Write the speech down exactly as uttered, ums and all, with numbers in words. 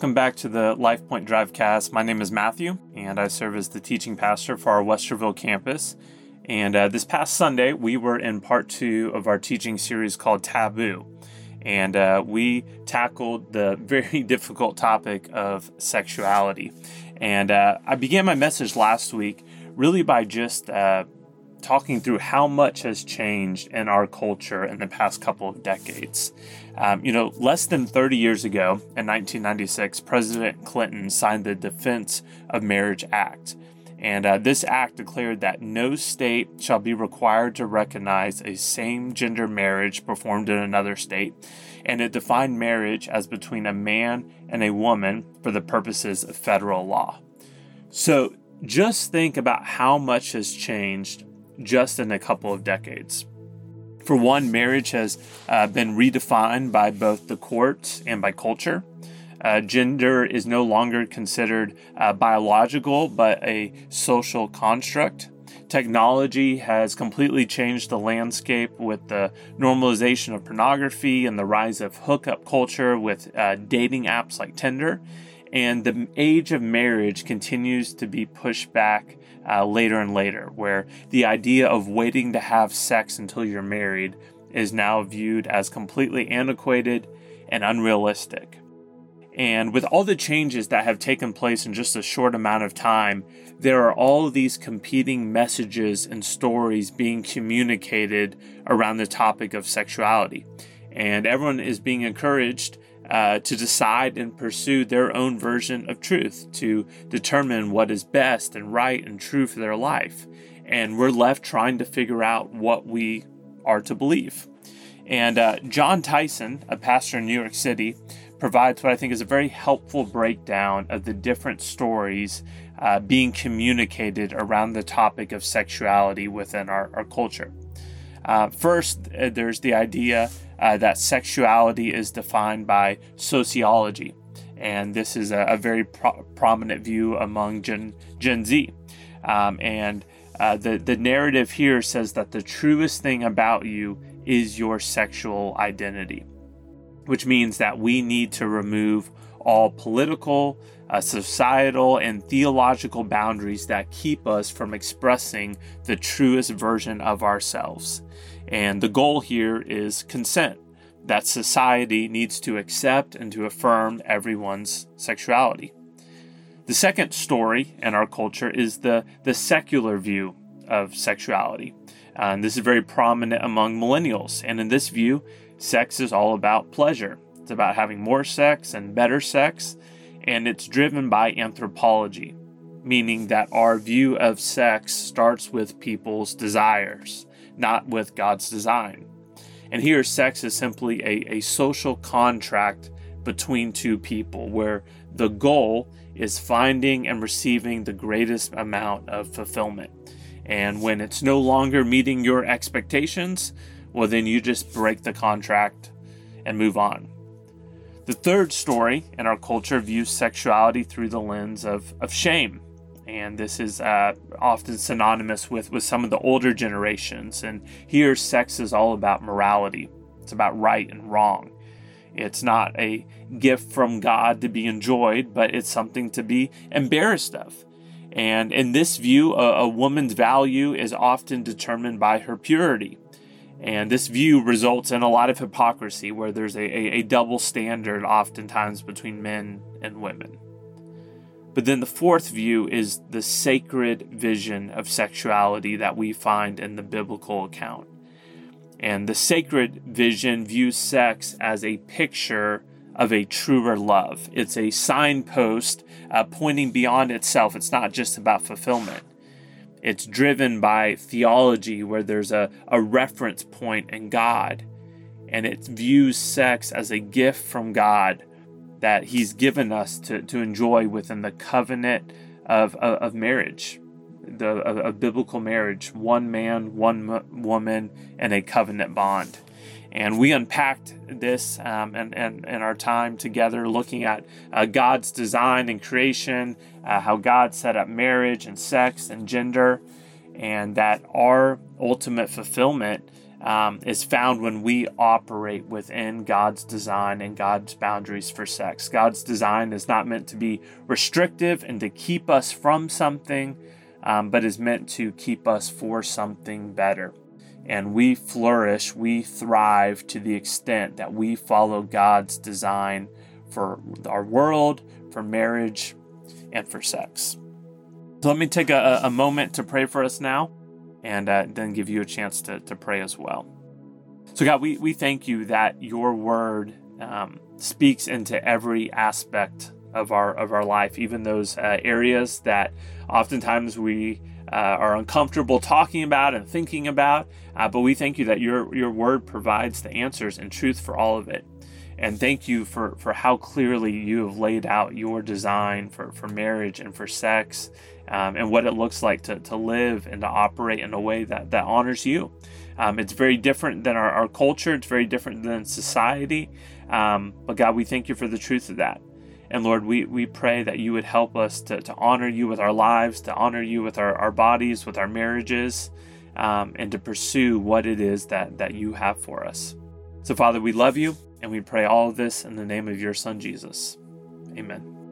Welcome back to the LifePoint Drivecast. My name is Matthew, and I serve as the teaching pastor for our Westerville campus. And uh, this past Sunday, we were in part two of our teaching series called Taboo. And uh, we tackled the very difficult topic of sexuality. And uh, I began my message last week really by just uh, talking through how much has changed in our culture in the past couple of decades. Um, you know, less than thirty years ago, in nineteen ninety-six, President Clinton signed the Defense of Marriage Act. And uh, this act declared that no state shall be required to recognize a same-gender marriage performed in another state. And it defined marriage as between a man and a woman for the purposes of federal law. So just think about how much has changed just in a couple of decades. For one, marriage has uh, been redefined by both the courts and by culture. Uh, gender is no longer considered uh, biological, but a social construct. Technology has completely changed the landscape with the normalization of pornography and the rise of hookup culture with uh, dating apps like Tinder. And the age of marriage continues to be pushed back uh, later and later, where the idea of waiting to have sex until you're married is now viewed as completely antiquated and unrealistic. And with all the changes that have taken place in just a short amount of time, there are all of these competing messages and stories being communicated around the topic of sexuality. And everyone is being encouraged uh, to decide and pursue their own version of truth, to determine what is best and right and true for their life. And we're left trying to figure out what we are to believe. And uh, Jon Tyson, a pastor in New York City, provides what I think is a very helpful breakdown of the different stories uh, being communicated around the topic of sexuality within our, our culture. Uh, first, uh, there's the idea uh, that sexuality is defined by sociology, and this is a, a very pro- prominent view among Gen, Gen Z. Um, and uh, the, the narrative here says that the truest thing about you is your sexual identity, which means that we need to remove all political, uh, societal, and theological boundaries that keep us from expressing the truest version of ourselves. And the goal here is consent, that society needs to accept and to affirm everyone's sexuality. The second story in our culture is the, the secular view of sexuality. Uh, and this is very prominent among millennials. And in this view, sex is all about pleasure. It's about having more sex and better sex, and it's driven by anthropology, meaning that our view of sex starts with people's desires, not with God's design. And here, sex is simply a, a social contract between two people, where the goal is finding and receiving the greatest amount of fulfillment. And when it's no longer meeting your expectations, well, then you just break the contract and move on. The third story in our culture views sexuality through the lens of, of shame. And this is uh, often synonymous with, with some of the older generations. And here, sex is all about morality. It's about right and wrong. It's not a gift from God to be enjoyed, but it's something to be embarrassed of. And in this view, a, a woman's value is often determined by her purity. And this view results in a lot of hypocrisy, where there's a, a, a double standard oftentimes between men and women. But then the fourth view is the sacred vision of sexuality that we find in the biblical account. And the sacred vision views sex as a picture of a truer love. It's a signpost uh, pointing beyond itself. It's not just about fulfillment. It's driven by theology, where there's a, a reference point in God, and it views sex as a gift from God that He's given us to, to enjoy within the covenant of, of, of marriage, the of, of biblical marriage, one man, one m- woman, and a covenant bond. And we unpacked this um, and, and, and our time together looking at uh, God's design and creation, uh, how God set up marriage and sex and gender, and that our ultimate fulfillment um, is found when we operate within God's design and God's boundaries for sex. God's design is not meant to be restrictive and to keep us from something, um, but is meant to keep us for something better. And we flourish, we thrive to the extent that we follow God's design for our world, for marriage, and for sex. So let me take a, a moment to pray for us now, and uh, then give you a chance to, to pray as well. So God, we, we thank you that your word um, speaks into every aspect of our of our life, even those uh, areas that oftentimes we uh, are uncomfortable talking about and thinking about. Uh, but we thank you that your your word provides the answers and truth for all of it. And thank you for, for how clearly you have laid out your design for, for marriage and for sex, um, and what it looks like to, to live and to operate in a way that, that honors you. Um, it's very different than our, our culture. It's very different than society. Um, but God, we thank you for the truth of that. And Lord, we, we pray that you would help us to, to honor you with our lives, to honor you with our, our bodies, with our marriages, um, and to pursue what it is that, that you have for us. So Father, we love you. And we pray all of this in the name of your Son, Jesus. Amen.